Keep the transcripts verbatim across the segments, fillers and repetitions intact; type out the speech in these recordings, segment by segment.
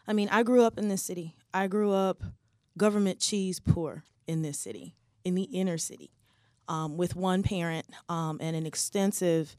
I mean, I grew up in this city. I grew up government cheese poor in this city, in the inner city, um, with one parent um, and an extensive,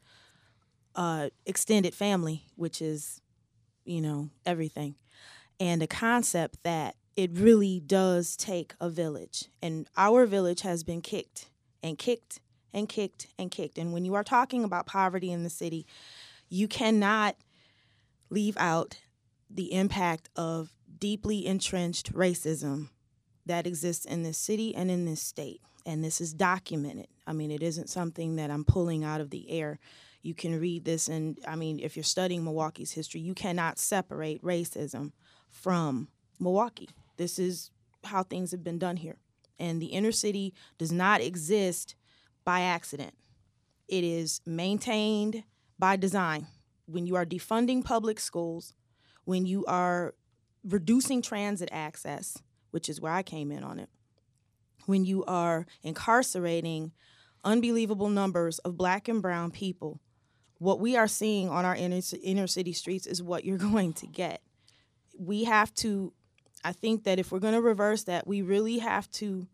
uh, extended family, which is, you know, everything. And the concept that it really does take a village. And our village has been kicked and kicked and kicked and kicked. And when you are talking about poverty in the city, you cannot leave out the impact of deeply entrenched racism that exists in this city and in this state. And this is documented. I mean, it isn't something that I'm pulling out of the air. You can read this, and I mean, if you're studying Milwaukee's history, you cannot separate racism from Milwaukee. This is how things have been done here. And the inner city does not exist by accident. It is maintained by design. When you are defunding public schools, when you are reducing transit access, which is where I came in on it, when you are incarcerating unbelievable numbers of black and brown people, what we are seeing on our inner, inner city streets is what you're going to get. We have to, I think that if we're going to reverse that, we really have to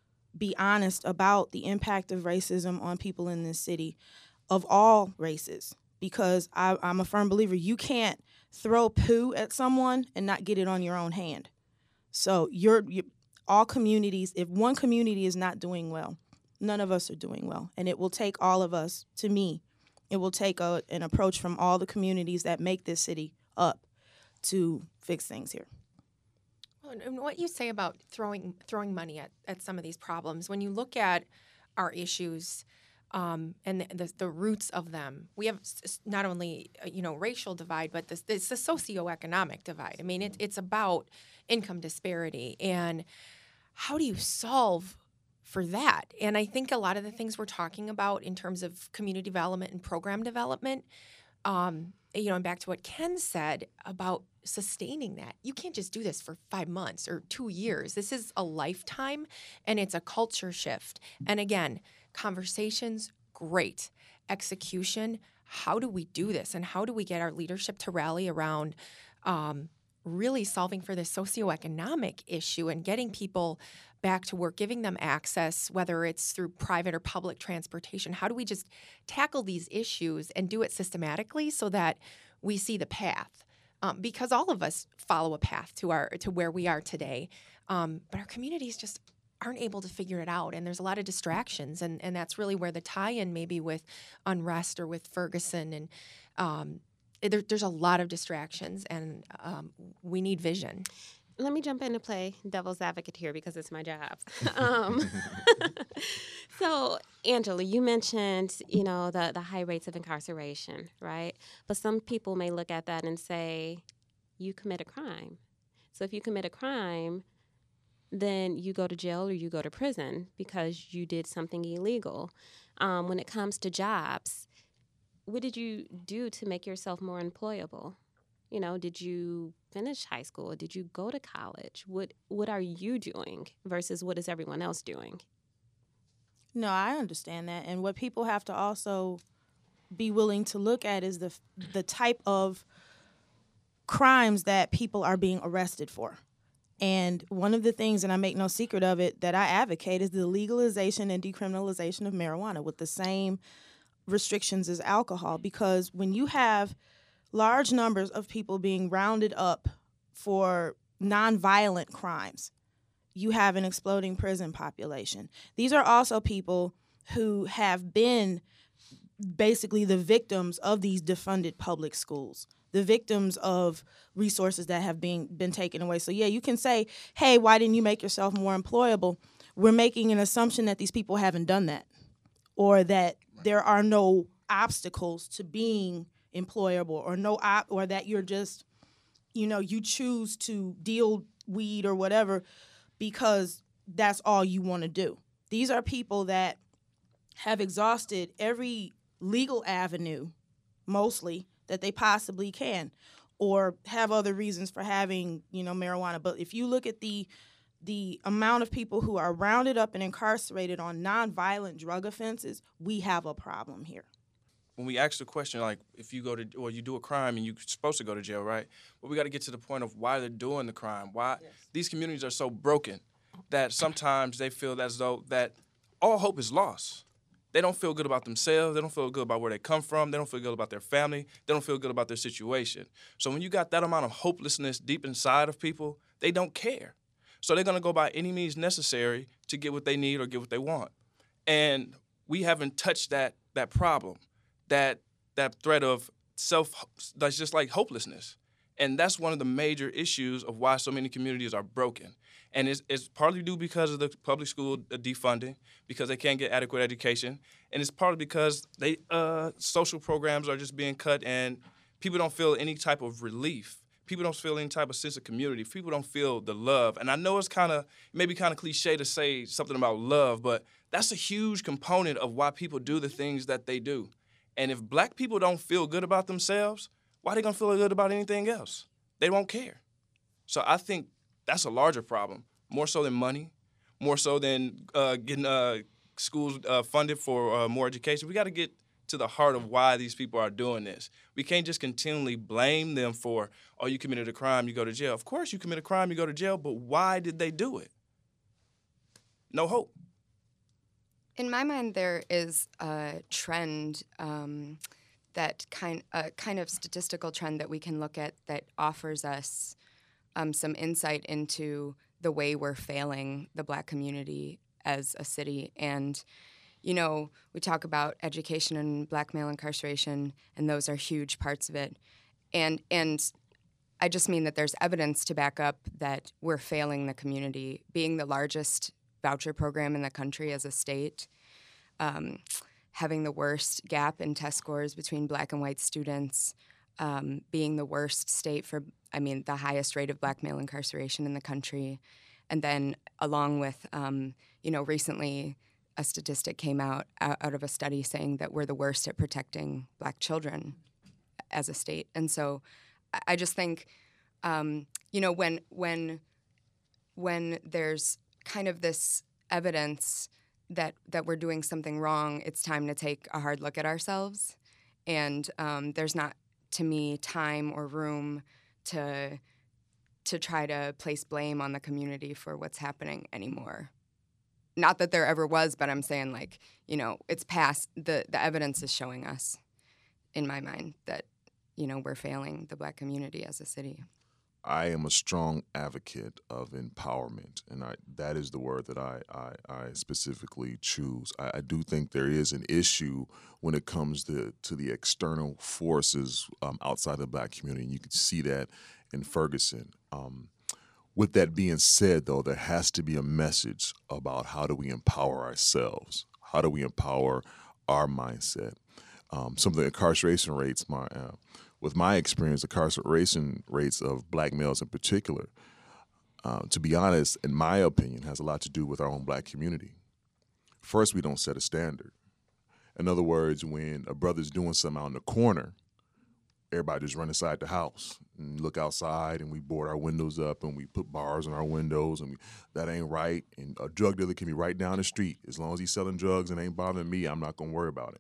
be honest about the impact of racism on people in this city of all races. Because I, I'm a firm believer, you can't throw poo at someone and not get it on your own hand. So you're, you're all communities, if one community is not doing well, none of us are doing well. And it will take all of us, to me, it will take a, an approach from all the communities that make this city up to fix things here. Well, and what you say about throwing throwing money at, at some of these problems, when you look at our issues um, and the, the, the roots of them, we have not only uh, you know racial divide, but this, it's the socioeconomic divide. I mean, it, it's about income disparity, and how do you solve for that? And I think a lot of the things we're talking about in terms of community development and program development, um, you know, and back to what Ken said about sustaining that. You can't just do this for five months or two years. This is a lifetime, and it's a culture shift. And again, conversations, great. Execution, how do we do this? And how do we get our leadership to rally around um, really solving for this socioeconomic issue and getting people back to work, giving them access, whether it's through private or public transportation? How do we just tackle these issues and do it systematically so that we see the path? Um, because all of us follow a path to our to where we are today, um, but our communities just aren't able to figure it out, and there's a lot of distractions, and, and that's really where the tie-in maybe with Unrest or with Ferguson, and um, there, there's a lot of distractions, and um, we need vision. Let me jump into play devil's advocate here because it's my job. um, so, Angela, you mentioned, you know, the, the high rates of incarceration, right? But some people may look at that and say, you commit a crime. So if you commit a crime, then you go to jail or you go to prison because you did something illegal. Um, when it comes to jobs, what did you do to make yourself more employable? You know, did you finish high school? Did you go to college? What what are you doing versus what is everyone else doing? No, I understand that. And what people have to also be willing to look at is the the type of crimes that people are being arrested for. And one of the things, and I make no secret of it, that I advocate is the legalization and decriminalization of marijuana with the same restrictions as alcohol. Because when you have large numbers of people being rounded up for nonviolent crimes, you have an exploding prison population. These are also people who have been basically the victims of these defunded public schools, the victims of resources that have been, been taken away. So, yeah, you can say, hey, why didn't you make yourself more employable? We're making an assumption that these people haven't done that, or that there are no obstacles to being employable, or no op- or that you're just, you know, you choose to deal weed or whatever because that's all you want to do. These are people that have exhausted every legal avenue, mostly, that they possibly can, or have other reasons for having, you know, marijuana. But if you look at the the amount of people who are rounded up and incarcerated on nonviolent drug offenses, we have a problem here. when we ask the question, like, if you go to, or you do a crime and you're supposed to go to jail, right? But we got to get to the point of why they're doing the crime. Why yes. These communities are so broken that sometimes they feel as though that all hope is lost. They don't feel good about themselves. They don't feel good about where they come from. They don't feel good about their family. They don't feel good about their situation. So when you got that amount of hopelessness deep inside of people, they don't care. So they're going to go by any means necessary to get what they need or get what they want. And we haven't touched that that problem, that that threat of self, that's just like hopelessness. And that's one of the major issues of why so many communities are broken. And it's, it's partly due because of the public school defunding, because they can't get adequate education. And it's partly because they uh, social programs are just being cut and people don't feel any type of relief. People don't feel any type of sense of community. People don't feel the love. And I know it's kind of, maybe kind of cliche to say something about love, but that's a huge component of why people do the things that they do. And if black people don't feel good about themselves, why are they going to feel good about anything else? They won't care. So I think that's a larger problem, more so than money, more so than uh, getting uh, schools uh, funded for uh, more education. We got to get to the heart of why these people are doing this. We can't just continually blame them for, oh, you committed a crime, you go to jail. Of course you commit a crime, you go to jail, but why did they do it? No hope. In my mind, there is a trend, um, that kind, a kind of statistical trend that we can look at that offers us um, some insight into the way we're failing the Black community as a city. And, you know, we talk about education and Black male incarceration, and those are huge parts of it. And and I just mean that there's evidence to back up that we're failing the community, being the largest voucher program in the country as a state, um, having the worst gap in test scores between Black and white students, um, being the worst state for, I mean, the highest rate of Black male incarceration in the country. And then along with, um, you know, recently a statistic came out out of a study saying that we're the worst at protecting Black children as a state. And so I just think, um, you know, when when when there's kind of this evidence that that we're doing something wrong, it's time to take a hard look at ourselves. And um, there's not, to me, time or room to to try to place blame on the community for what's happening anymore. Not that there ever was, but I'm saying, like, you know, it's past, the, the evidence is showing us, in my mind, that, you know, we're failing the Black community as a city. I am a strong advocate of empowerment, and I, that is the word that I, I, I specifically choose. I, I do think there is an issue when it comes to, to the external forces um, outside the Black community, and you can see that in Ferguson. Um, with that being said, though, there has to be a message about how do we empower ourselves? How do we empower our mindset? Um, some of the incarceration rates, my uh, with my experience, incarceration rates of Black males in particular, uh, to be honest, in my opinion, has a lot to do with our own Black community. First, we don't set a standard. In other words, when a brother's doing something out in the corner, everybody just run inside the house and look outside, and we board our windows up and we put bars on our windows, and we, that ain't right. And a drug dealer can be right down the street. As long as he's selling drugs and ain't bothering me, I'm not going to worry about it.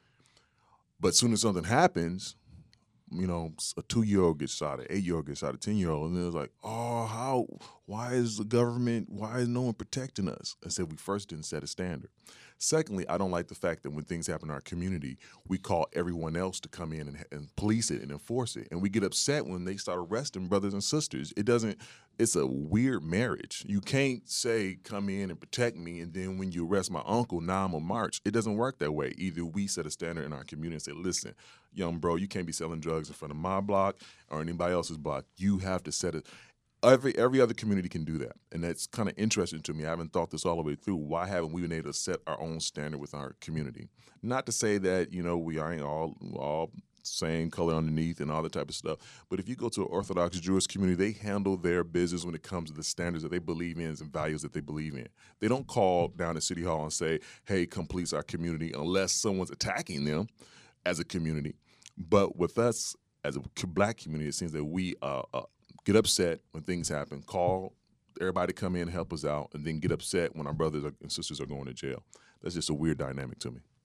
But as soon as something happens, you know, a two-year-old gets shot, an eight-year-old gets shot, a ten-year-old, and then it's like, oh, how, why is the government, why is no one protecting us? I said we first didn't set a standard. Secondly, I don't like the fact that when things happen in our community, we call everyone else to come in and, and police it and enforce it. And we get upset when they start arresting brothers and sisters. It doesn't, it's a weird marriage. You can't say, come in and protect me, and then when you arrest my uncle, now I'm a march. It doesn't work that way. Either we set a standard in our community and say, listen, young bro, you can't be selling drugs in front of my block or anybody else's block. You have to set it. Every every other community can do that, and that's kind of interesting to me. I haven't thought this all the way through. Why haven't we been able to set our own standard with our community? Not to say that, you know, we aren't all all same color underneath and all that type of stuff, but if you go to an Orthodox Jewish community, they handle their business when it comes to the standards that they believe in and values that they believe in. They don't call down to City Hall and say, hey, come police our community, unless someone's attacking them as a community. But with us as a Black community, it seems that we uh, uh get upset when things happen, call everybody to come in and help us out, and then get upset when our brothers and sisters are going to jail. That's just a weird dynamic to me.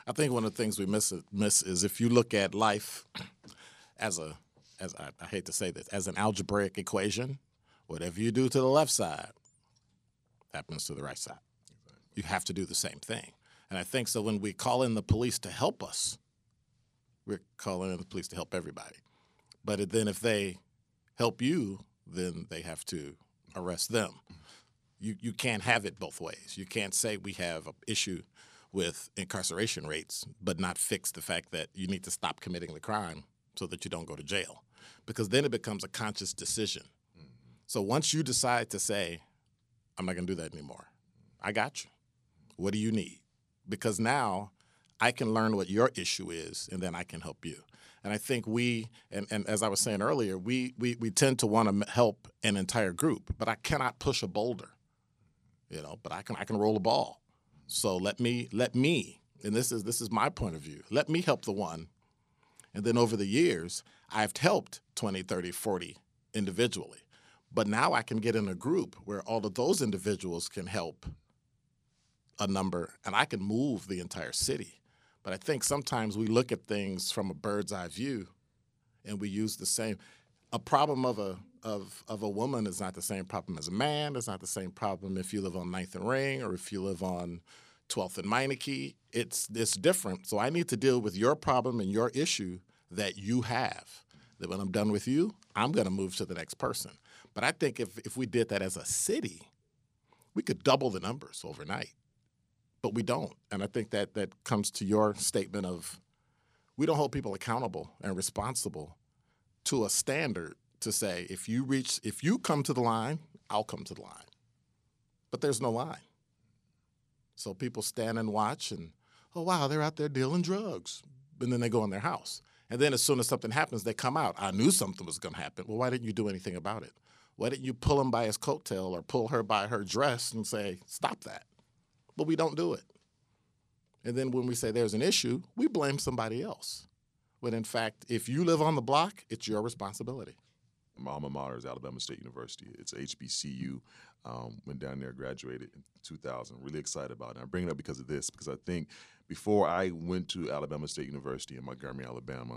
I think one of the things we miss miss is if you look at life as a, as I, I hate to say this, as an algebraic equation, whatever you do to the left side happens to the right side. You have to do the same thing. And I think so when we call in the police to help us, we're calling in the police to help everybody. But then if they help you, then they have to arrest them. You you can't have it both ways. You can't say we have an issue with incarceration rates, but not fix the fact that you need to stop committing the crime so that you don't go to jail. Because then it becomes a conscious decision. Mm-hmm. So once you decide to say, I'm not going to do that anymore, I got you. What do you need? Because now I can learn what your issue is, and then I can help you. And I think we, and, and as I was saying earlier, we, we, we tend to want to help an entire group, but I cannot push a boulder, you know, but I can I can roll a ball. So let me, let me, and this is this is my point of view, let me help the one. And then over the years, I've helped twenty, thirty, forty individually. But now I can get in a group where all of those individuals can help a number, and I can move the entire city. But I think sometimes we look at things from a bird's eye view, and we use the same. A problem of a of of a woman is not the same problem as a man. It's not the same problem if you live on ninth and Ring or if you live on twelfth and Meineke. It's it's different. So I need to deal with your problem and your issue that you have. That when I'm done with you, I'm going to move to the next person. But I think if if we did that as a city, we could double the numbers overnight. But we don't. And I think that that comes to your statement of we don't hold people accountable and responsible to a standard to say, if you reach, if you come to the line, I'll come to the line. But there's no line. So people stand and watch and, oh, wow, they're out there dealing drugs. And then they go in their house. And then as soon as something happens, they come out. I knew something was going to happen. Well, why didn't you do anything about it? Why didn't you pull him by his coattail or pull her by her dress and say, stop that? But we don't do it. And then when we say there's an issue, we blame somebody else. When in fact, if you live on the block, it's your responsibility. My alma mater is Alabama State University. It's H B C U. Um, went down there, graduated in two thousand. Really excited about it. I bring it up because of this, because I think before I went to Alabama State University in Montgomery, Alabama,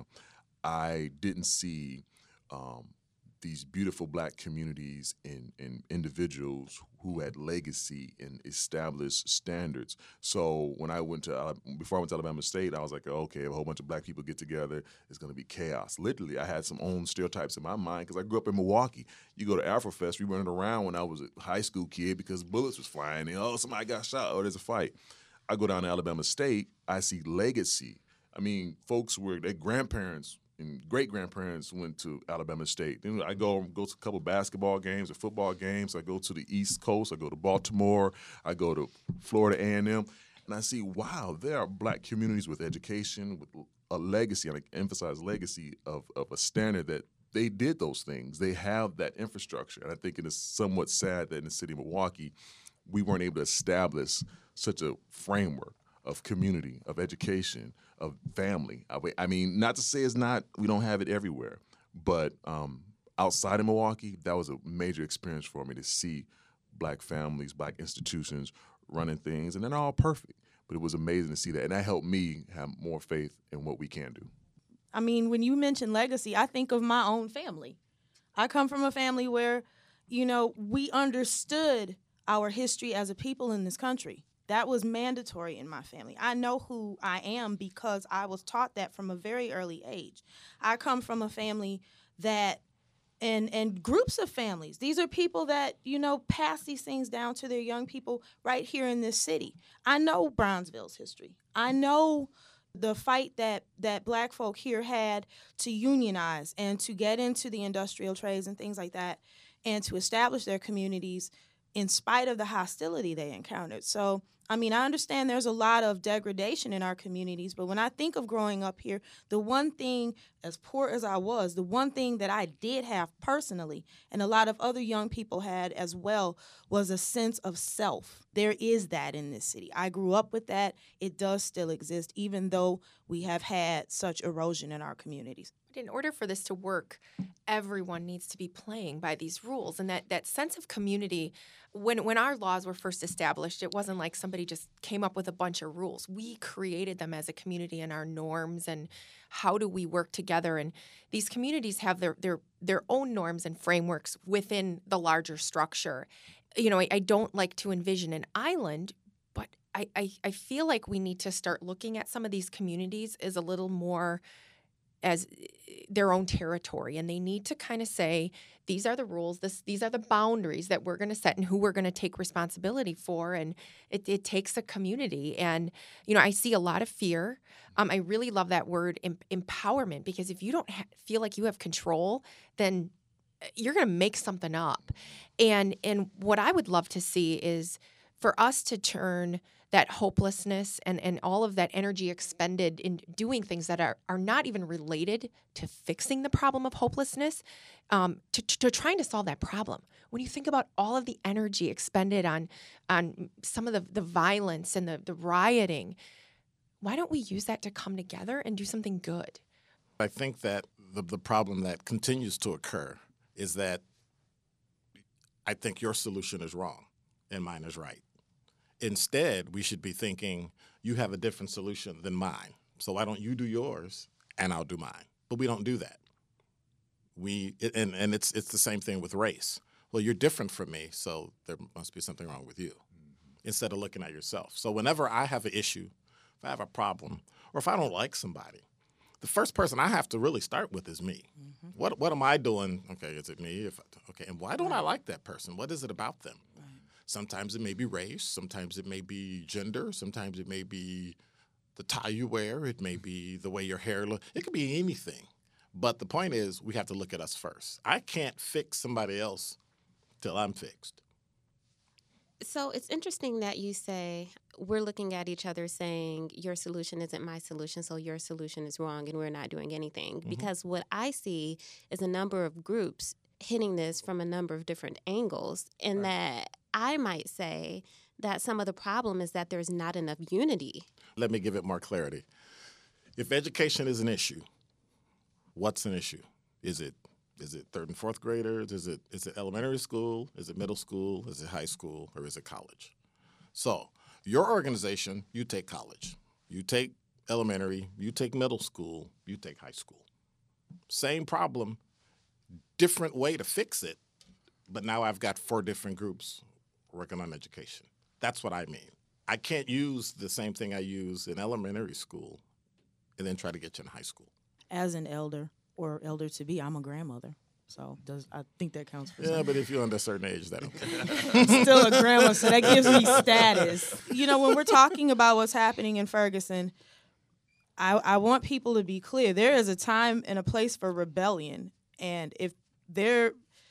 I didn't see um, these beautiful black communities and, and individuals who had legacy and established standards. So when I went to, before I went to Alabama State, I was like, okay, if a whole bunch of black people get together, it's going to be chaos. Literally, I had some own stereotypes in my mind because I grew up in Milwaukee. You go to Afrofest, we running around when I was a high school kid because bullets was flying and, oh, somebody got shot, or there's a fight. I go down to Alabama State, I see legacy. I mean, folks were, their grandparents and great-grandparents went to Alabama State. Then I go go to a couple basketball games or football games. I go to the East Coast. I go to Baltimore. I go to Florida A and M. And I see, wow, there are black communities with education, with a legacy, and I emphasize legacy of, of a standard that they did those things. They have that infrastructure. And I think it is somewhat sad that in the city of Milwaukee, we weren't able to establish such a framework of community, of education, of family. I mean, not to say it's not, we don't have it everywhere, but um, outside of Milwaukee, that was a major experience for me to see black families, black institutions running things, and they're not all perfect, but it was amazing to see that, and that helped me have more faith in what we can do. I mean, when you mention legacy, I think of my own family. I come from a family where, you know, we understood our history as a people in this country. That was mandatory in my family. I know who I am because I was taught that from a very early age. I come from a family that, and and groups of families, these are people that, you know, pass these things down to their young people right here in this city. I know Brownsville's history. I know the fight that, that black folk here had to unionize and to get into the industrial trades and things like that and to establish their communities in spite of the hostility they encountered. So, I mean, I understand there's a lot of degradation in our communities, but when I think of growing up here, the one thing, as poor as I was, the one thing that I did have personally, and a lot of other young people had as well, was a sense of self. There is that in this city. I grew up with that. It does still exist, even though we have had such erosion in our communities. But in order for this to work, everyone needs to be playing by these rules. And that, that sense of community, when when our laws were first established, it wasn't like somebody somebody just came up with a bunch of rules. We created them as a community and our norms and how do we work together. And these communities have their their their own norms and frameworks within the larger structure. You know, I, I don't like to envision an island, but I, I, I feel like we need to start looking at some of these communities as a little more as their own territory, and they need to kind of say, these are the rules, this, these are the boundaries that we're going to set and who we're going to take responsibility for, and it, it takes a community. And, you know, I see a lot of fear. Um, I really love that word, em- empowerment, because if you don't ha- feel like you have control, then you're going to make something up. And and what I would love to see is for us to turn that hopelessness and, and all of that energy expended in doing things that are, are not even related to fixing the problem of hopelessness, um, to, to trying to solve that problem. When you think about all of the energy expended on on some of the, the violence and the, the rioting, why don't we use that to come together and do something good? I think that the, the problem that continues to occur is that I think your solution is wrong and mine is right. Instead, we should be thinking, you have a different solution than mine. So why don't you do yours and I'll do mine? But we don't do that. We and, and it's it's the same thing with race. Well, you're different from me, so there must be something wrong with you, mm-hmm. instead of looking at yourself. So whenever I have an issue, if I have a problem, or if I don't like somebody, the first person I have to really start with is me. Mm-hmm. What what am I doing? Okay, is it me? If okay, and why don't I like that person? What is it about them? Right. Sometimes it may be race. Sometimes it may be gender. Sometimes it may be the tie you wear. It may be the way your hair looks. It could be anything. But the point is, we have to look at us first. I can't fix somebody else till I'm fixed. So it's interesting that you say we're looking at each other saying your solution isn't my solution, so your solution is wrong and we're not doing anything. Mm-hmm. Because what I see is a number of groups hitting this from a number of different angles, and right. that I might say that some of the problem is that there's not enough unity. Let me give it more clarity. If education is an issue, what's an issue? Is it Is it third and fourth graders? Is it is it elementary school? Is it middle school? Is it high school? Or is it college? So your organization, you take college. You take elementary. You take middle school. You take high school. Same problem, different way to fix it. But now I've got four different groups working on education. That's what I mean. I can't use the same thing I use in elementary school and then try to get you in high school. As an elder, or elder to be, I'm a grandmother, so does I think that counts for yeah. something. But if you're under a certain age, that don't count. Still a grandma, so that gives me status. You know, when we're talking about what's happening in Ferguson, I, I want people to be clear. There is a time and a place for rebellion, and if there,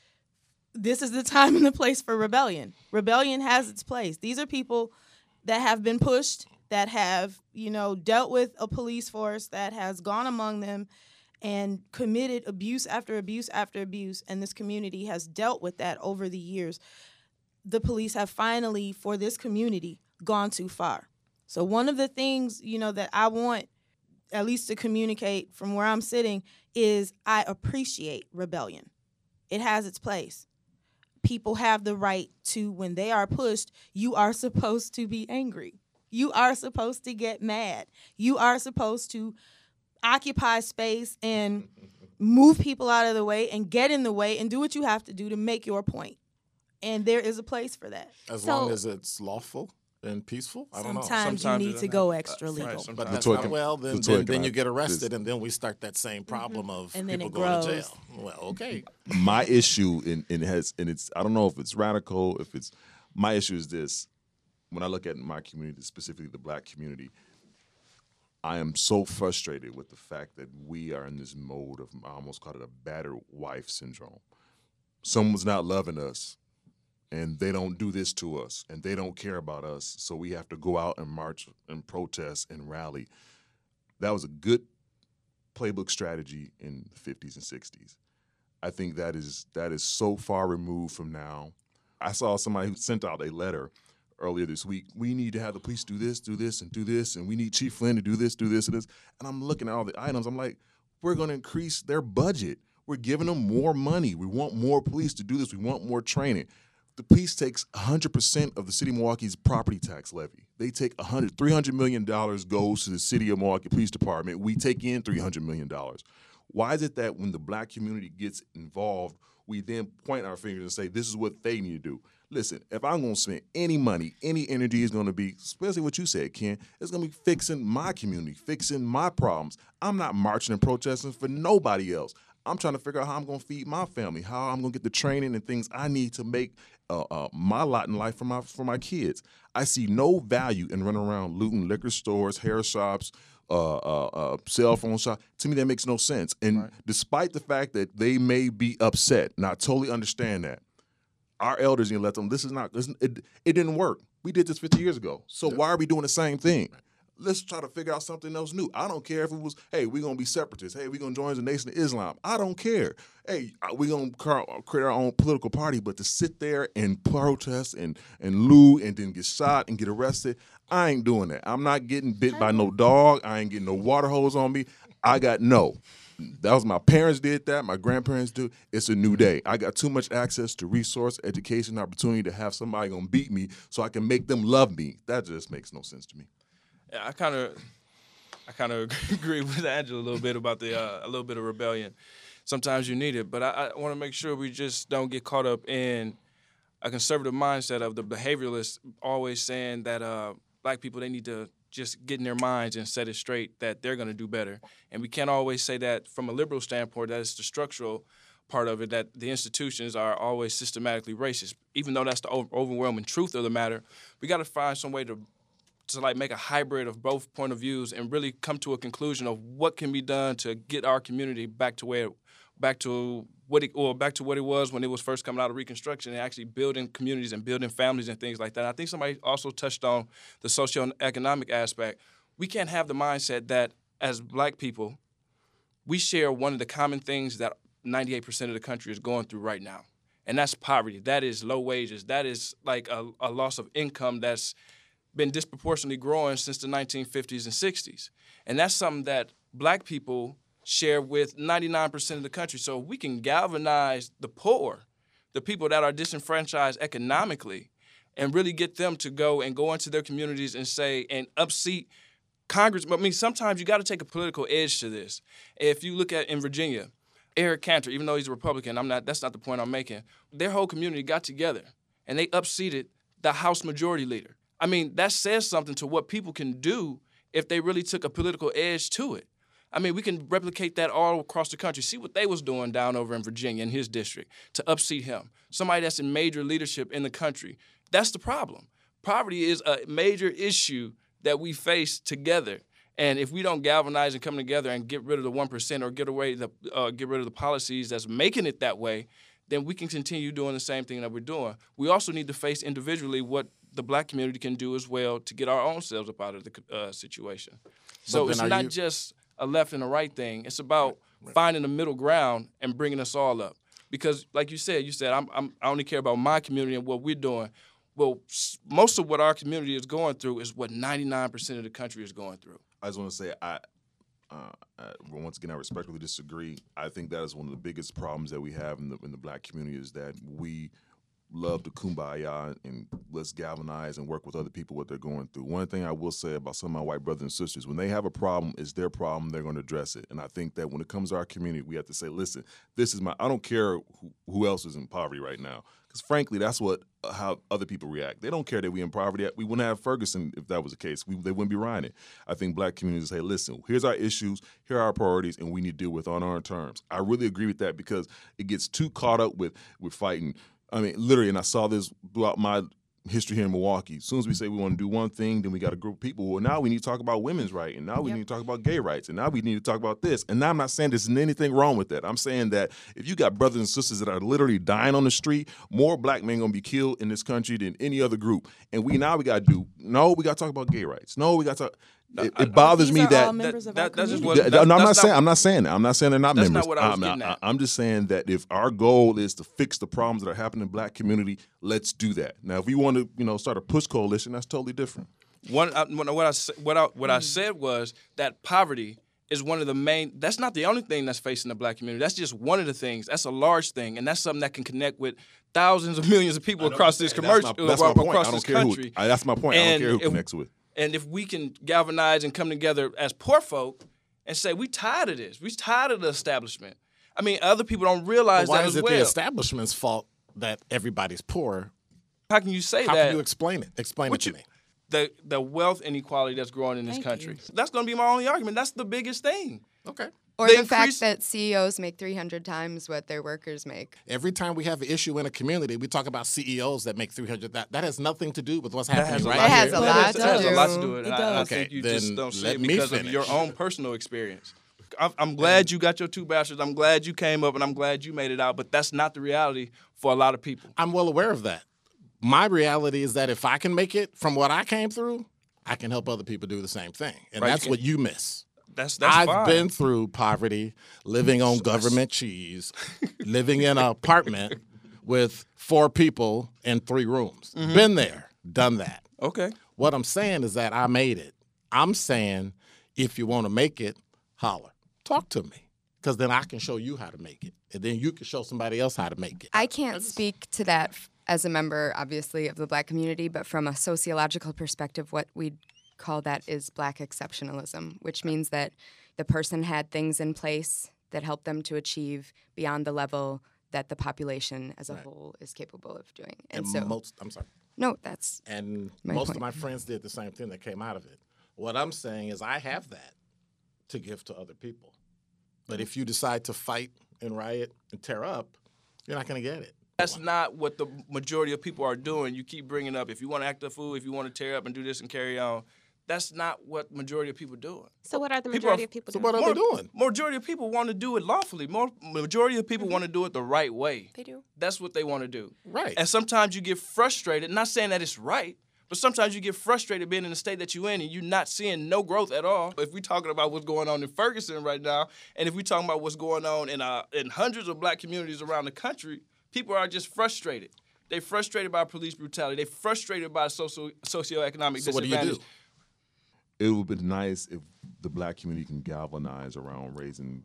this is the time and the place for rebellion. Rebellion has its place. These are people that have been pushed, that have, you know, dealt with a police force that has gone among them and committed abuse after abuse after abuse, and this community has dealt with that over the years. The police have finally, for this community, gone too far. So one of the things, you know, that I want at least to communicate from where I'm sitting is I appreciate rebellion. It has its place. People have the right to, when they are pushed, you are supposed to be angry. You are supposed to get mad. You are supposed to occupy space and move people out of the way and get in the way and do what you have to do to make your point. And there is a place for that. As so, long as it's lawful and peaceful, I don't sometimes know. Sometimes you need to go extra legal. Right, but that's not, well, then, the then, then you get arrested, and then we start that same problem mm-hmm. of and people going grows. to jail. Well, okay. My issue, and it has, and it's, I don't know if it's radical, if it's, my issue is this. When I look at my community, specifically the black community, I am so frustrated with the fact that we are in this mode of, I almost call it a battered wife syndrome. Someone's not loving us, and they don't do this to us, and they don't care about us, so we have to go out and march and protest and rally. That was a good playbook strategy in the fifties and sixties. I think that is that is so far removed from now. I saw somebody who sent out a letter earlier this week. We need to have the police do this, do this, and do this, and we need Chief Flynn to do this, do this, and this. And I'm looking at all the items. I'm like, we're going to increase their budget. We're giving them more money. We want more police to do this. We want more training. the police takes one hundred percent of the city of Milwaukee's property tax levy. They take one hundred, three hundred million dollars goes to the city of Milwaukee Police Department. We take in three hundred million dollars. Why is it that when the black community gets involved, we then point our fingers and say, this is what they need to do? Listen, if I'm going to spend any money, any energy is going to be, especially what you said, Ken, it's going to be fixing my community, fixing my problems. I'm not marching and protesting for nobody else. I'm trying to figure out how I'm going to feed my family, how I'm going to get the training and things I need to make uh, uh, my lot in life for my for my kids. I see no value in running around looting liquor stores, hair shops, uh, uh, uh, cell phone shops. To me, that makes no sense. And right. despite the fact that they may be upset, and I totally understand that, our elders need to let them, this is not, this, it, it didn't work. We did this fifty years ago. So yeah. why are we doing the same thing? Let's try to figure out something else new. I don't care if it was, hey, we're going to be separatists. Hey, we're going to join the Nation of Islam. I don't care. Hey, we're going to create our own political party, but to sit there and protest and, and loot and then get shot and get arrested, I ain't doing that. I'm not getting bit by no dog. I ain't getting no water hose on me. I got no. That was my parents did that. My grandparents do. It's a new day. I got too much access to resource, education, opportunity to have somebody gonna beat me so I can make them love me. That just makes no sense to me. Yeah, I kind of, I kind of agree with Angela a little bit about the uh, a little bit of rebellion. Sometimes you need it, but I, I want to make sure we just don't get caught up in a conservative mindset of the behavioralists always saying that uh, black people, they need to just get in their minds and set it straight that they're going to do better. And we can't always say that from a liberal standpoint, that it's the structural part of it, that the institutions are always systematically racist. Even though that's the over- overwhelming truth of the matter, we got to find some way to to like make a hybrid of both point of views and really come to a conclusion of what can be done to get our community back to where, back to what it, or back to what it was when it was first coming out of Reconstruction and actually building communities and building families and things like that. I think somebody also touched on the socioeconomic aspect. We can't have the mindset that as black people, we share one of the common things that ninety-eight percent of the country is going through right now, and that's poverty. That is low wages. That is like a, a loss of income that's been disproportionately growing since the nineteen fifties and sixties. And that's something that black people share with ninety-nine percent of the country. So we can galvanize the poor, the people that are disenfranchised economically, and really get them to go and go into their communities and say, and upseat Congress. I mean, sometimes you got to take a political edge to this. If you look at in Virginia, Eric Cantor, even though he's a Republican, I'm not. That's not the point I'm making. Their whole community got together and they upseated the House Majority Leader. I mean, that says something to what people can do if they really took a political edge to it. I mean, we can replicate that all across the country. See what they was doing down over in Virginia in his district to upseat him. Somebody that's in major leadership in the country. That's the problem. Poverty is a major issue that we face together. And if we don't galvanize and come together and get rid of the one percent or get away the uh, get rid of the policies that's making it that way, then we can continue doing the same thing that we're doing. We also need to face individually what the black community can do as well to get our own selves up out of the uh, situation. So it's not you... just a left and a right thing. It's about right. finding a middle ground and bringing us all up. Because like you said, you said, I'm, I'm, I only care about my community and what we're doing. Well, most of what our community is going through is what ninety-nine percent of the country is going through. I just want to say, I, uh, I, once again, I respectfully disagree. I think that is one of the biggest problems that we have in the in the black community is that we love to kumbaya and let's galvanize and work with other people what they're going through. One thing I will say about some of my white brothers and sisters, when they have a problem, it's their problem, they're going to address it. And I think that when it comes to our community, we have to say, listen, this is my, I don't care who, who else is in poverty right now. Because frankly, that's what uh, how other people react. They don't care that we in poverty. We wouldn't have Ferguson if that was the case. We, they wouldn't be rioting. I think black communities say, listen, here's our issues, here are our priorities, and we need to deal with on our terms. I really agree with that because it gets too caught up with, with fighting. I mean, literally, and I saw this throughout my history here in Milwaukee. As soon as we say we want to do one thing, then we got a group of people. Well, now we need to talk about women's rights, and now we yep. need to talk about gay rights, and now we need to talk about this. And now I'm not saying there's anything wrong with that. I'm saying that if you got brothers and sisters that are literally dying on the street, more black men going to be killed in this country than any other group. And we now we got to do, no, we got to talk about gay rights. No, we got to talk. It, it bothers me that, that, that that's just what, that, that, no, I'm not saying not, I'm not saying that. I'm not saying they're not that's members. Not what I was I'm, getting not, at. I'm just saying that if our goal is to fix the problems that are happening in the black community, let's do that. Now, if we want to, you know, start a push coalition, that's totally different. One, I, what I what I what I said was that poverty is one of the main, that's not the only thing that's facing the black community. That's just one of the things. That's a large thing. And that's something that can connect with thousands of millions of people across this commercial, that's my, that's my point. across I don't this care country. Who, I, that's my point. And I don't care who if, connects with. And if we can galvanize and come together as poor folk and say, we tired of this. We tired of the establishment. I mean, other people don't realize But why that is as it well. the establishment's fault that everybody's poor? How can you say How that? can you explain it? Explain What it to you- me. the the wealth inequality that's growing in this Thank country. you. That's going to be my only argument. That's the biggest thing. Okay. Or They the fact increase- that C E Os make three hundred times what their workers make. Every time we have an issue in a community, we talk about C E Os that make three hundred. That, that has nothing to do with what's That happening has a right lot It here. has a to- lot that has- to that has a lot to do. do with it. It And I, and I does. think you Okay, just then don't see let it me because of finish. your own personal experience. I'm, I'm glad you got your two bachelors. I'm glad you came up, and I'm glad you made it out. But that's not the reality for a lot of people. I'm well aware of that. My reality is that if I can make it from what I came through, I can help other people do the same thing. And Right, you that's can- what you miss. That's that's I've fine. been through poverty, living on government cheese, living in an apartment with four people in three rooms. Mm-hmm. Been there, done that. Okay. What I'm saying is that I made it. I'm saying if you want to make it, holler. Talk to me. Because then I can show you how to make it. And then you can show somebody else how to make it. I can't speak to that f- as a member, obviously, of the black community, but from a sociological perspective, what we'd call that is black exceptionalism, which means that the person had things in place that helped them to achieve beyond the level that the population as a Right. whole is capable of doing. And, And so, most, I'm sorry. no, that's And My most point. of my friends did the same thing that came out of it. What I'm saying is I have that to give to other people. But if you decide to fight and riot and tear up, you're not going to get it. That's not what the majority of people are doing. You keep bringing up if you want to act a fool, if you want to tear up and do this and carry on. That's not what majority of people are doing. So what are the People majority are- of people So doing? what are they More- doing? Majority of people want to do it lawfully. More majority of people want to do it the right way. They do. That's what they want to do. Right. And sometimes you get frustrated. Not saying that it's right, but sometimes you get frustrated being in the state that you're in and you're not seeing no growth at all. If we're talking about what's going on in Ferguson right now, and if we're talking about what's going on in uh, in hundreds of black communities around the country, people are just frustrated. They're frustrated by police brutality. They're frustrated by social socioeconomic So what do you disadvantage. do? It would be nice if the black community can galvanize around raising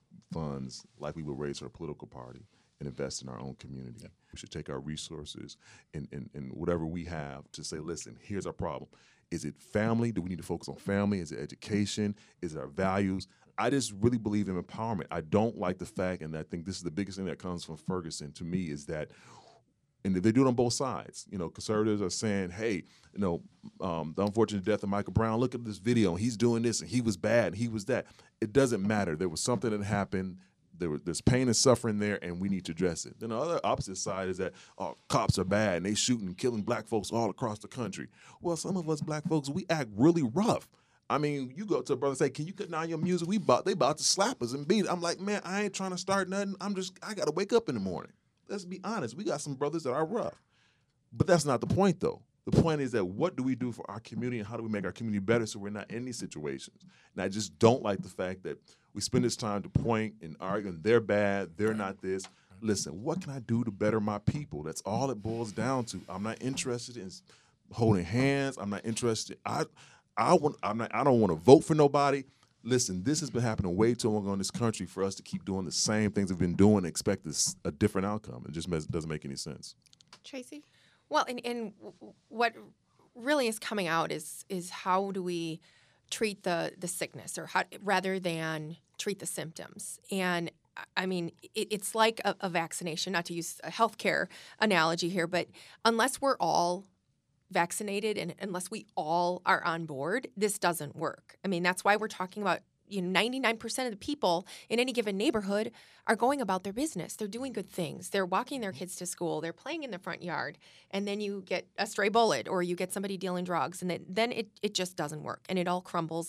funds like we would raise our political party and invest in our own community. We should take our resources and, and, and whatever we have to say, listen, here's our problem. Is it family? Do we need to focus on family? Is it education? Is it our values? I just really believe in empowerment. I don't like the fact, and I think this is the biggest thing that comes from Ferguson to me, is that and they do it on both sides. You know, conservatives are saying, hey, you know, um, the unfortunate death of Michael Brown, look at this video, he's doing this, and he was bad, and he was that. It doesn't matter. There was something that happened. There was, there's pain and suffering there, and we need to address it. Then the other opposite side is that, oh, cops are bad, and they shooting and killing black folks all across the country. Well, some of us black folks, we act really rough. I mean, you go to a brother and say, can you cut down your music? We about, they about to slap us and beat us. I'm like, man, I ain't trying to start nothing. I'm just, I got to wake up in the morning. Let's be honest. We got some brothers that are rough. But that's not the point, though. The point is that what do we do for our community and how do we make our community better so we're not in these situations? And I just don't like the fact that we spend this time to point and argue, and they're bad, they're not this. Listen, what can I do to better my people? That's all it boils down to. I'm not interested in holding hands. I'm not interested. I, I want. I'm not. I don't want to vote for nobody. Listen, this has been happening way too long in this country for us to keep doing the same things we've been doing and expect this, a different outcome. It just mes- doesn't make any sense. Tracy? Well, and, and w- what really is coming out is is how do we treat the the sickness, or how rather than treat the symptoms. And I mean, it, it's like a, a vaccination. Not to use a healthcare analogy here, but unless we're all vaccinated and unless we all are on board, this doesn't work. I mean, that's why we're talking about, you know, ninety-nine percent of the people in any given neighborhood are going about their business. They're doing good things. They're walking their kids to school. They're playing in the front yard. And then you get a stray bullet or you get somebody dealing drugs. And then, then it, it just doesn't work and it all crumbles.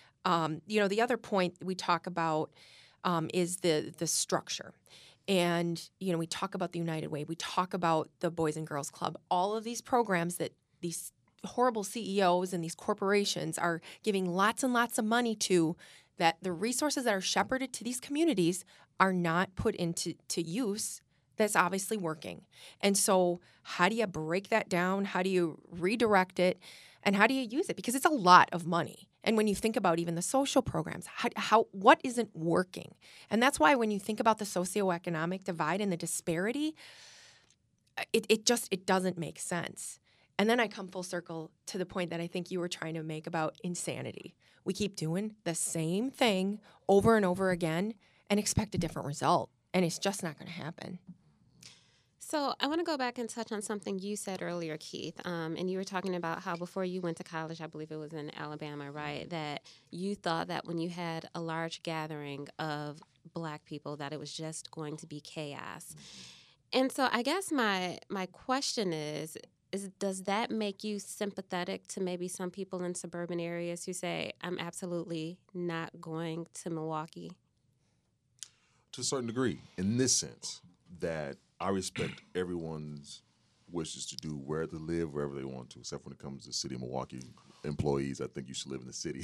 Um, you know, the other point we talk about um, is the the structure. And, you know, we talk about the United Way. We talk about the Boys and Girls Club. All of these programs that these horrible C E Os and these corporations are giving lots and lots of money to, that the resources that are shepherded to these communities are not put into to use. That's obviously working. And so how do you break that down? How do you redirect it? And how do you use it? Because it's a lot of money. And when you think about even the social programs, how, how what isn't working? And that's why when you think about the socioeconomic divide and the disparity, it, it just it doesn't make sense. And then I come full circle to the point that I think you were trying to make about insanity. We keep doing the same thing over and over again and expect a different result. And it's just not going to happen. So I want to go back and touch on something you said earlier, Keith. Um, and you were talking about how before you went to college, I believe it was in Alabama, right, that you thought that when you had a large gathering of Black people that it was just going to be chaos. And so I guess my my question is, is does that make you sympathetic to maybe some people in suburban areas who say, I'm absolutely not going to Milwaukee? To a certain degree, in this sense, that I respect everyone's wishes to do where to live, wherever they want to, except when it comes to the city of Milwaukee employees. I think you should live in the city.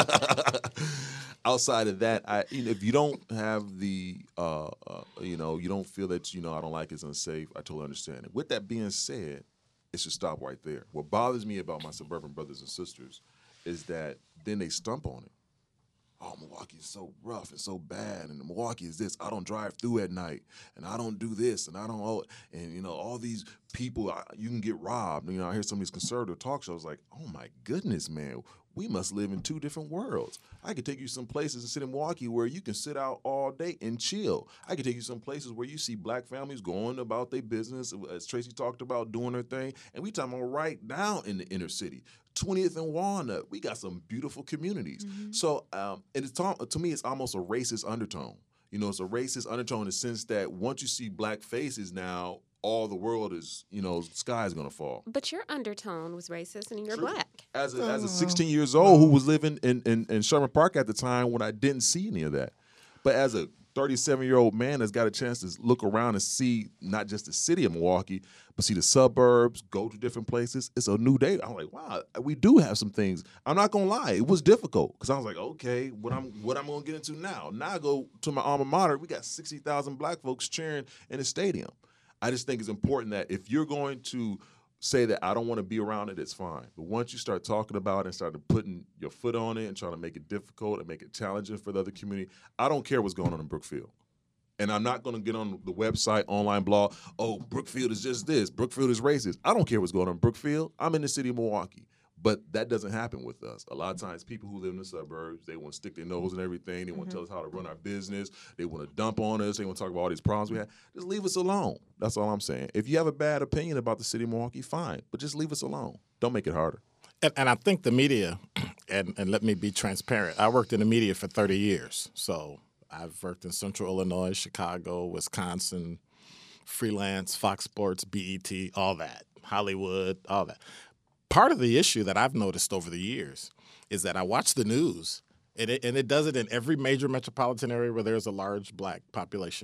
Outside of that, I, you know, if you don't have the, uh, uh, you know, you don't feel that, you know, I don't like it's unsafe, I totally understand it. With that being said, it should stop right there. What bothers me about my suburban brothers and sisters is that then they stump on it. Oh, Milwaukee is so rough and so bad, and Milwaukee is this. I don't drive through at night, and I don't do this, and I don't, oh, and, you know, all these people, I, you can get robbed. You know, I hear some of these conservative talk shows like, oh, my goodness, man, we must live in two different worlds. I could take you some places and sit in Milwaukee where you can sit out all day and chill. I could take you some places where you see Black families going about their business, as Tracy talked about, doing her thing, and we talking about right down in the inner city. twentieth and Walnut, we got some beautiful communities. Mm-hmm. So, um, and it's to, to me, it's almost a racist undertone. You know, it's a racist undertone in the sense that once you see Black faces now, all the world is, you know, sky is going to fall. But your undertone was racist and you're True. Black. As a, as a sixteen years old who was living in, in, in Sherman Park at the time when I didn't see any of that. But as a thirty-seven-year-old man that's got a chance to look around and see not just the city of Milwaukee, but see the suburbs, go to different places, it's a new day. I'm like, wow, we do have some things. I'm not going to lie. It was difficult because I was like, okay, what I'm what I'm going to get into now? Now I go to my alma mater. We got sixty thousand Black folks cheering in the stadium. I just think it's important that if you're going to say that I don't want to be around it, it's fine. But once you start talking about it and start putting your foot on it and trying to make it difficult and make it challenging for the other community, I don't care what's going on in Brookfield. And I'm not going to get on the website, online blog, oh, Brookfield is just this. Brookfield is racist. I don't care what's going on in Brookfield. I'm in the city of Milwaukee. But that doesn't happen with us. A lot of times people who live in the suburbs, they want to stick their nose in everything. They want to tell us how to run our business. They want to dump on us. They want to talk about all these problems we have. Just leave us alone. That's all I'm saying. If you have a bad opinion about the city of Milwaukee, fine. But just leave us alone. Don't make it harder. And, and I think the media, and, and let me be transparent, I worked in the media for thirty years. So I've worked in Central Illinois, Chicago, Wisconsin, freelance, Fox Sports, B E T, all that, Hollywood, all that. Part of the issue that I've noticed over the years is that I watch the news, and it, and it does it in every major metropolitan area where there's a large Black population.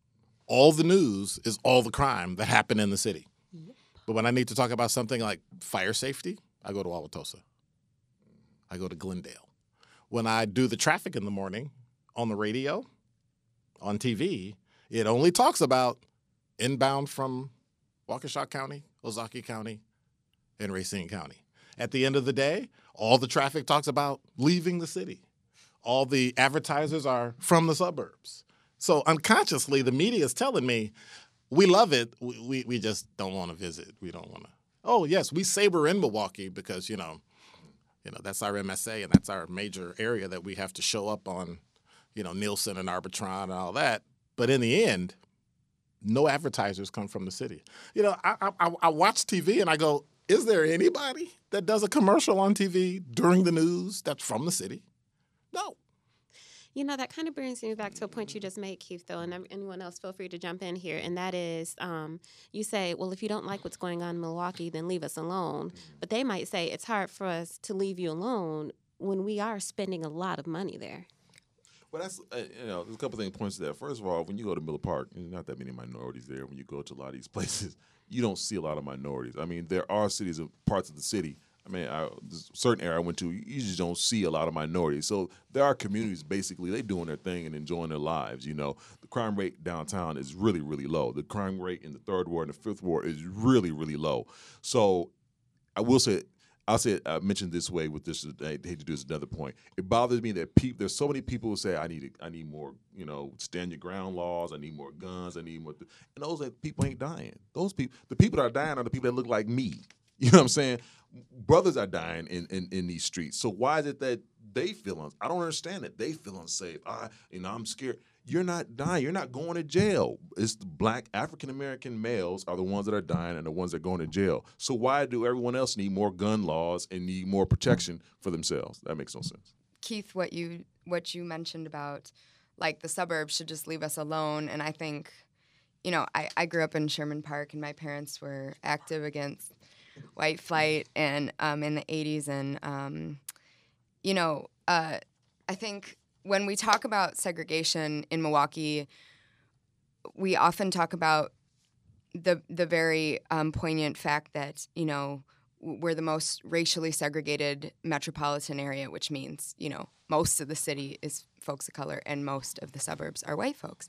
All the news is all the crime that happened in the city. Yep. But when I need to talk about something like fire safety, I go to Wauwatosa. I go to Glendale. When I do the traffic in the morning on the radio, on T V, it only talks about inbound from Waukesha County, Ozaukee County, in Racine County. At the end of the day, all the traffic talks about leaving the city. All the advertisers are from the suburbs. So unconsciously, the media is telling me, we love it, we, we, we just don't want to visit. We don't want to. Oh, yes, we say we're in Milwaukee because, you know, you know, that's our M S A and that's our major area that we have to show up on, you know, Nielsen and Arbitron and all that. But in the end, no advertisers come from the city. You know, I, I, I watch T V and I go, is there anybody that does a commercial on T V during the news that's from the city? No. You know, that kind of brings me back to a point you just made, Keith, though, and anyone else, feel free to jump in here. And that is, um, you say, well, if you don't like what's going on in Milwaukee, then leave us alone. But they might say it's hard for us to leave you alone when we are spending a lot of money there. Well, that's, uh, you know, there's a couple things points to that. First of all, when you go to Miller Park, there's not that many minorities there. When you go to a lot of these places, you don't see a lot of minorities. I mean, there are cities and parts of the city. I mean, I, there's a certain area I went to, you just don't see a lot of minorities. So there are communities, basically, they doing their thing and enjoying their lives, you know. The crime rate downtown is really, really low. The crime rate in the third ward and the fifth ward is really, really low. So I will say, I'll say it, I mentioned this way with this. I hate to do this another point. It bothers me that people. There's so many people who say I need I need more. You know, stand your ground laws. I need more guns. I need more. Th-. And those are, people ain't dying. Those people, the people that are dying are the people that look like me. You know what I'm saying? Brothers are dying in, in, in these streets. So why is it that they feel unsafe? I don't understand it. They feel unsafe. I, you know, I'm scared. You're not dying. You're not going to jail. It's the black African-American males are the ones that are dying and the ones that are going to jail. So why do everyone else need more gun laws and need more protection for themselves? That makes no sense. Keith, what you what you mentioned about, like, the suburbs should just leave us alone. And I think, you know, I, I grew up in Sherman Park, and my parents were active against white flight and um, in the eighties. And, um, you know, uh, I think when we talk about segregation in Milwaukee, we often talk about the the very um, poignant fact that, you know, we're the most racially segregated metropolitan area, which means, you know, most of the city is folks of color and most of the suburbs are white folks.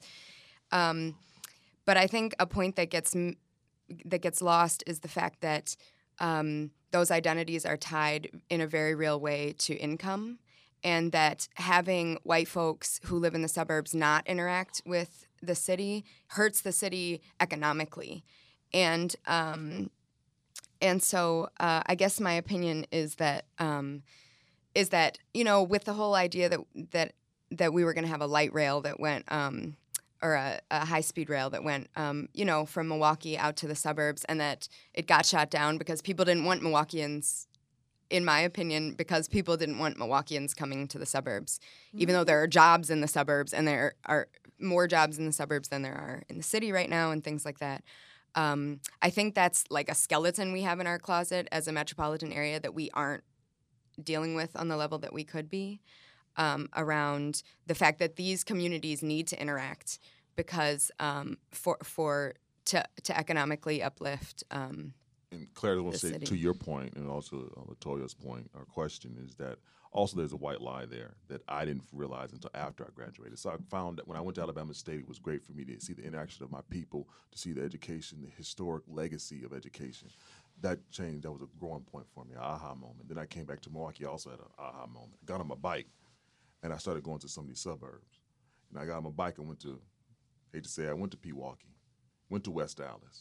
Um, but I think a point that gets that gets lost is the fact that um, those identities are tied in a very real way to income, and that having white folks who live in the suburbs not interact with the city hurts the city economically. And um, and so uh, I guess my opinion is that um, is that, you know, with the whole idea that that that we were going to have a light rail that went um, or a, a high-speed rail that went, um, you know, from Milwaukee out to the suburbs, and that it got shot down because people didn't want Milwaukeeans, in my opinion, because people didn't want Milwaukeeans coming to the suburbs, mm-hmm. even though there are jobs in the suburbs, and there are more jobs in the suburbs than there are in the city right now, and things like that. Um, I think that's like a skeleton we have in our closet as a metropolitan area that we aren't dealing with on the level that we could be, um, around the fact that these communities need to interact because um, for for to to economically uplift. Um, and Claire, I want to say city. to your point, and also uh, Latoya's point, our question is that also there's a white lie there that I didn't realize until after I graduated. So I found that when I went to Alabama State, it was great for me to see the interaction of my people, to see the education, the historic legacy of education. That changed. That was a growing point for me, an aha moment. Then I came back to Milwaukee, also had an aha moment. I got on my bike, and I started going to some of these suburbs. And I got on my bike and went to, hate to say, I went to Pewaukee, went to West Dallas.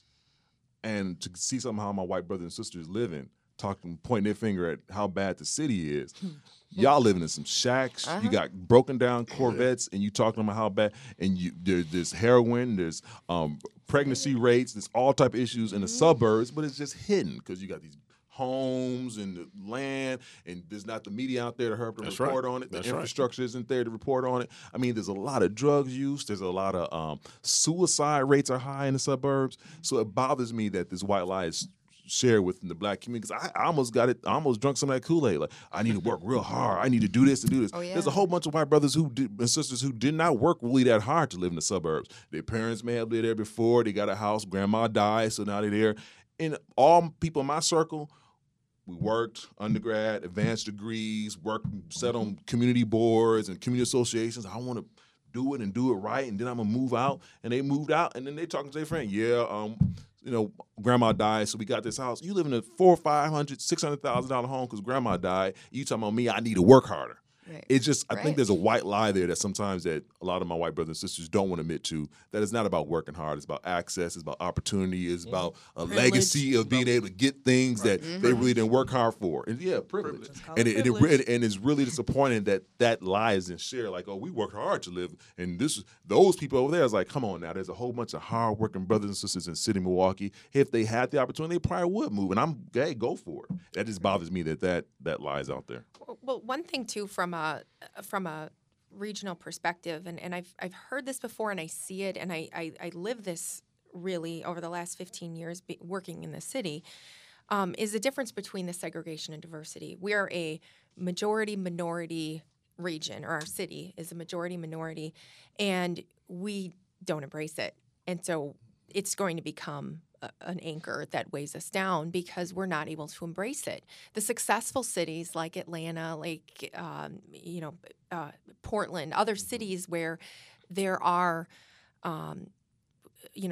And to see somehow my white brothers and sisters living, talking, pointing their finger at how bad the city is. Y'all living in some shacks. Uh-huh. You got broken down Corvettes, and you talking about how bad. And you there, there's heroin, there's um, pregnancy rates, there's all type of issues in the suburbs, but it's just hidden because you got these homes and the land, and there's not the media out there to help to That's report right. on it. The That's right. infrastructure isn't there to report on it. I mean, there's a lot of drugs use. There's a lot of um, suicide rates are high in the suburbs. So it bothers me that this white lie is shared within the black community, because I, I almost got it. I almost drunk some of that Kool-Aid. Like, I need to work real hard. I need to do this and do this. Oh, yeah. There's a whole bunch of white brothers who did, and sisters who did not work really that hard to live in the suburbs. Their parents may have lived there before. They got a house. Grandma died, so now they're there. And all people in my circle, we worked, undergrad, advanced degrees, worked, sat on community boards and community associations. I want to do it and do it right, and then I'm going to move out. And they moved out, and then they talking to their friend, yeah, um, you know, grandma died, so we got this house. You live in a four, five hundred, six hundred thousand dollar home because grandma died. You talking about me? I need to work harder. Right. It's just, I Right. think there's a white lie there that sometimes that a lot of my white brothers and sisters don't want to admit to. That it's not about working hard. It's about access. It's about opportunity. It's about a Privilege. legacy of being able to get things that they really didn't work hard for. And yeah, privilege. Let's call And it it, and, it, privilege. re- and it's really disappointing that that lie isn't shared. Like, oh, we worked hard to live. And this is those people over there is like, come on now. There's a whole bunch of hardworking brothers and sisters in the city of Milwaukee. If they had the opportunity, they probably would move. And I'm, hey, go for it. That just bothers me that that, that lie is out there. Well, one thing too, from a from a regional perspective, and, and I've I've heard this before, and I see it, and I I, I live this really over the last fifteen years be, working in the city, um, is the difference between the segregation and diversity. We are a majority minority region, or our city is a majority minority, and we don't embrace it, and so it's going to become an anchor that weighs us down because we're not able to embrace it. The successful cities like Atlanta, like um, you know, uh, Portland, other cities where there are, um, you know,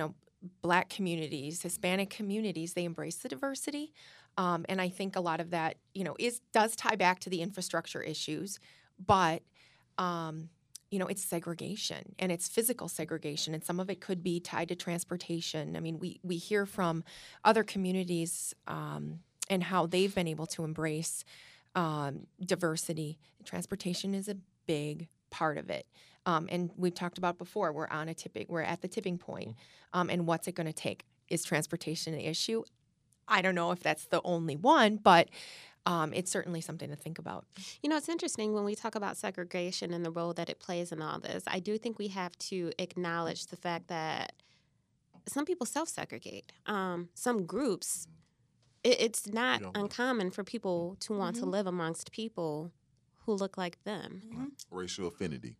Black communities, Hispanic communities, they embrace the diversity. Um, and I think a lot of that, you know, is does tie back to the infrastructure issues, but um, you know, it's segregation and it's physical segregation, and some of it could be tied to transportation. I mean, we we hear from other communities um, and how they've been able to embrace um, diversity. Transportation is a big part of it, um, and we've talked about before. We're on a tipping, we're at the tipping point, um, and what's it going to take? Is transportation an issue? I don't know if that's the only one, but um, it's certainly something to think about. You know, it's interesting when we talk about segregation and the role that it plays in all this. I do think we have to acknowledge the fact that some people self-segregate. Um, some groups, it, it's not Yeah. uncommon for people to want Mm-hmm. to live amongst people who look like them. Racial affinity.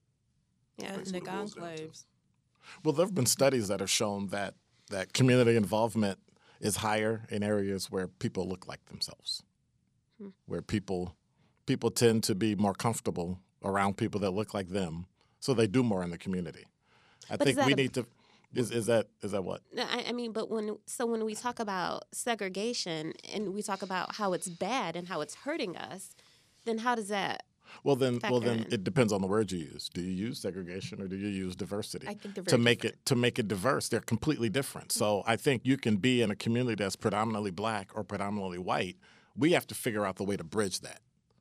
Yeah. That's the what it boils down to. enclaves. Well, there have been studies that have shown that that community involvement is higher in areas where people look like themselves, Hmm. where people people tend to be more comfortable around people that look like them, so they do more in the community. I But is think that we a- need to. Is is that is that what? No, I, I mean, but when so when we talk about segregation and we talk about how it's bad and how it's hurting us, then how does that? Well, then, well, factor then in? it depends on the word you use. Do you use segregation or do you use diversity? I think they're to very make different. it to make it diverse. They're completely different. So I think you can be in a community that's predominantly black or predominantly white. We have to figure out the way to bridge that,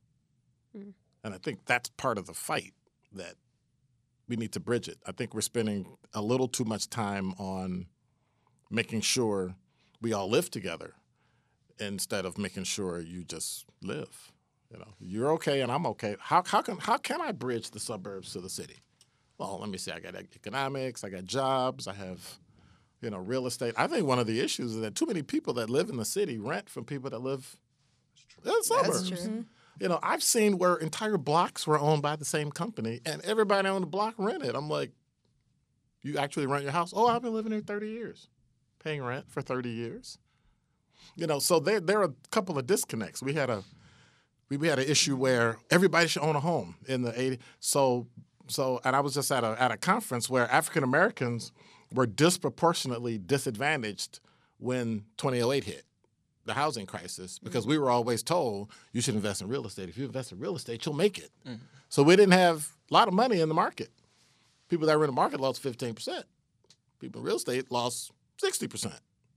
Mm. and I think that's part of the fight that we need to bridge it. I think we're spending a little too much time on making sure we all live together instead of making sure you just live. You know, you're okay and I'm okay. How how can how can I bridge the suburbs to the city? Well, let me see. I got economics. I got jobs. I have, you know, real estate. I think one of the issues is that too many people that live in the city rent from people that live in the suburbs. That's true. You know, I've seen where entire blocks were owned by the same company, and everybody on the block rented. I'm like, you actually rent your house? Oh, I've been living here thirty years, paying rent for thirty years. You know, so there there are a couple of disconnects. We had a we, we had an issue where everybody should own a home in the eighties. So so, and I was just at a at a conference where African Americans were disproportionately disadvantaged when twenty oh eight hit. The housing crisis, because we were always told you should invest in real estate. If you invest in real estate, you'll make it. Mm-hmm. So we didn't have a lot of money in the market. People that were in the market lost fifteen percent. People in real estate lost sixty percent.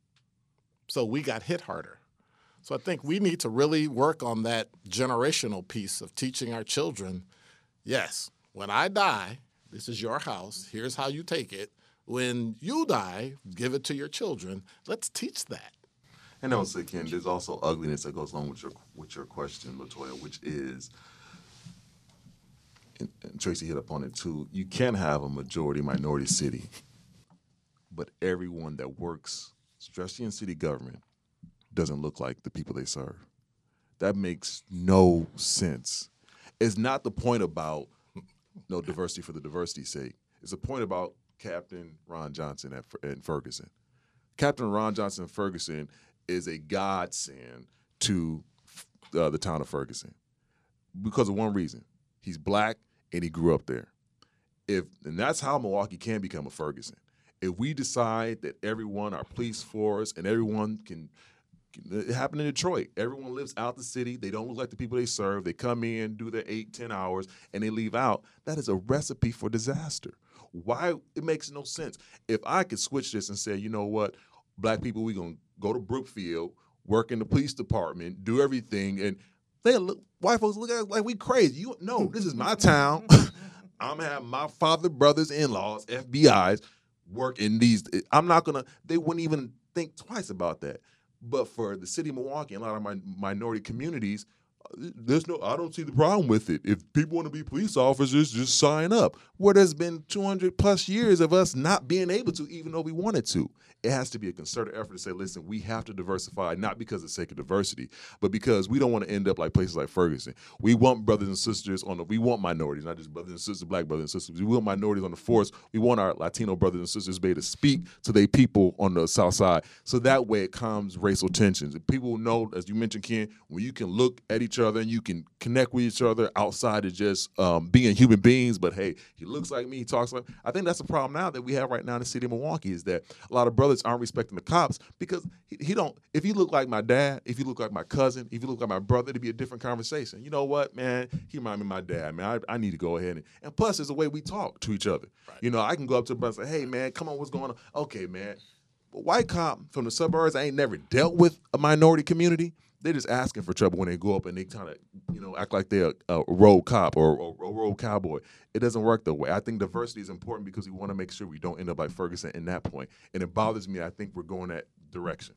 So we got hit harder. So I think we need to really work on that generational piece of teaching our children, yes, when I die, this is your house. Here's how you take it. When you die, give it to your children. Let's teach that. And also, Ken, there's also ugliness that goes along with your with your question, Latoya, which is, and, and Tracy hit up on it too. You can have a majority minority city, but everyone that works, especially in city government, doesn't look like the people they serve. That makes no sense. It's not the point about no diversity for the diversity's sake. It's a point about Captain Ron Johnson at in Ferguson. Captain Ron Johnson in Ferguson is a godsend to uh, the town of Ferguson because of one reason. He's black and he grew up there. If and that's how Milwaukee can become a Ferguson. If we decide that everyone, our police force, and everyone can, can it happened in Detroit. Everyone lives out the city. They don't look like the people they serve. They come in, do their eight, ten hours, and they leave out. That is a recipe for disaster. Why? It makes no sense. If I could switch this and say, you know what, black people, we're going to go to Brookfield, work in the police department, do everything, and they look, white folks look at us like we crazy. You no, this is my town. I'm gonna have my father, brothers, in-laws, F B Is work in these. I'm not gonna. They wouldn't even think twice about that. But for the city of Milwaukee and a lot of my minority communities, there's no. I don't see the problem with it. If people want to be police officers, just sign up. Where there's been two hundred plus years of us not being able to, even though we wanted to. It has to be a concerted effort to say, listen, we have to diversify, not because of the sake of diversity, but because we don't want to end up like places like Ferguson. We want brothers and sisters on the, we want minorities, not just brothers and sisters, black brothers and sisters. We want minorities on the force. We want our Latino brothers and sisters to be able to speak to their people on the South Side. So that way it calms racial tensions. And people know, as you mentioned, Ken, when you can look at each each other and you can connect with each other outside of just um, being human beings. But hey, he looks like me, he talks like. I think that's the problem now that we have right now in the city of Milwaukee is that a lot of brothers aren't respecting the cops because he, he don't. If you look like my dad, if you look like my cousin, if you look like my brother, it'd be a different conversation. You know what, man? He remind me of my dad, man. I, I need to go ahead and. And plus, there's a way we talk to each other. Right. You know, I can go up to a brother and say, hey, man, come on, what's going on? Okay, man. But white cop from the suburbs, I ain't never dealt with a minority community. They're just asking for trouble when they go up and they kind of, you know, act like they're a, a road cop or a, a road cowboy. It doesn't work that way. I think diversity is important because we want to make sure we don't end up like Ferguson in that point. And it bothers me. I think we're going that direction.